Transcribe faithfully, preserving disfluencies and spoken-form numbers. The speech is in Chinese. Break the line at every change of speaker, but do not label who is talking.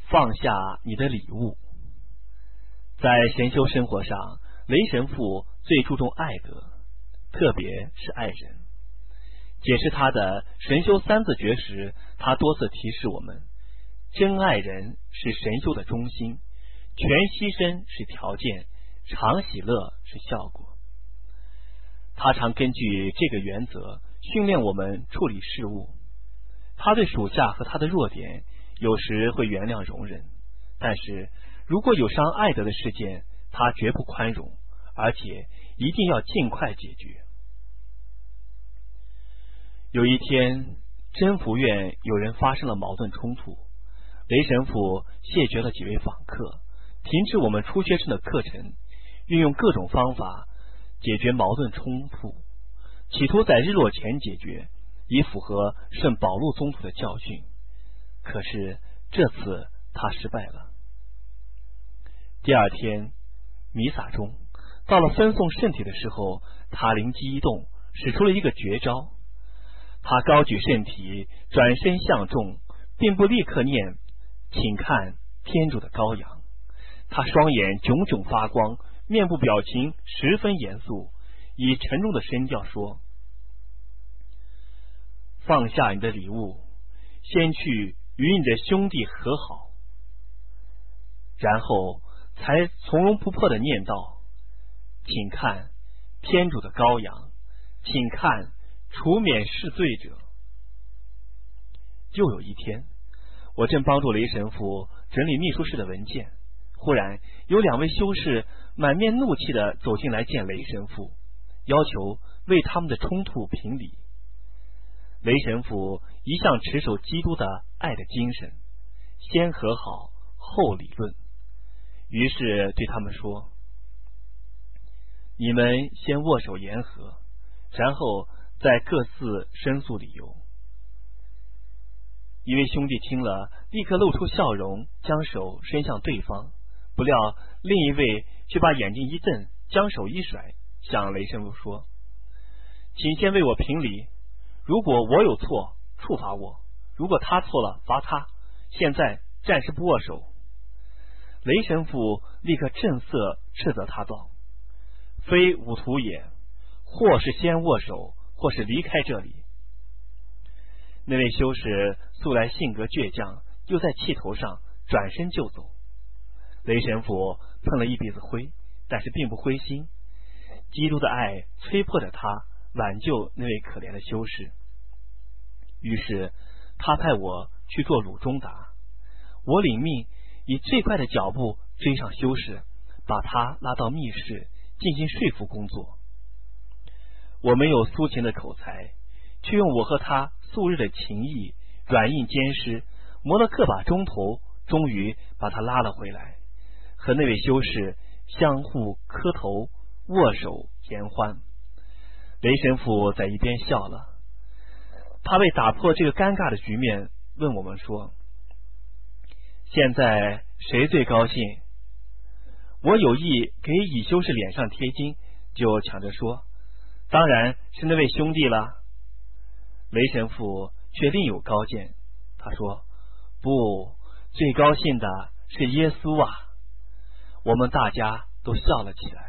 放下你的礼物。在神修生活上，雷神父最注重爱德，特别是爱人。解释他的神修三字诀时，他多次提示我们，真爱人是神修的中心，全牺牲是条件，常喜乐是效果。他常根据这个原则训练我们处理事物。他对属下和他的弱点有时会原谅容忍，但是如果有伤爱德的事件，他绝不宽容，而且一定要尽快解决。有一天，真福院有人发生了矛盾冲突，雷神父谢绝了几位访客，停止我们初学生的课程，运用各种方法解决矛盾冲突，企图在日落前解决，以符合圣保禄宗徒的教训。可是这次他失败了。第二天弥撒中，到了分送圣体的时候，他灵机一动，使出了一个绝招。他高举圣体，转身向众，并不立刻念请看天主的羔羊。他双眼炯炯发光，面部表情十分严肃，以沉重的声调说：放下你的礼物，先去与你的兄弟和好。然后才从容不迫地念道：请看天主的羔羊，请看除免世罪者。又有一天，我正帮助雷神父整理秘书室的文件，忽然有两位修士满面怒气地走进来见雷神父，要求为他们的冲突评理。雷神父一向持守基督的爱的精神，先和好后理论，于是对他们说：你们先握手言和，然后再各自申诉理由。一位兄弟听了，立刻露出笑容，将手伸向对方，不料另一位却把眼睛一瞪，将手一甩，向雷神父说：请先为我评理，如果我有错，处罚我；如果他错了，罚他。现在暂时不握手。雷神父立刻正色斥责他道：非吾徒也，或是先握手，或是离开这里。那位修士素来性格倔强，又在气头上，转身就走。雷神父碰了一鼻子灰，但是并不灰心。基督的爱催迫着他挽救那位可怜的修士。于是他派我去做鲁中达，我领命以最快的脚步追上修士，把他拉到密室进行说服工作。我没有苏秦的口才，却用我和他素日的情谊软硬兼施，磨了个把钟头，终于把他拉了回来，和那位修士相互磕头握手言欢。雷神父在一边笑了，他为打破这个尴尬的局面，问我们说：现在谁最高兴？我有意给乙修士脸上贴金，就抢着说：当然是那位兄弟了。雷神父却另有高见，他说：不，最高兴的是耶稣啊！我们大家都笑了起来。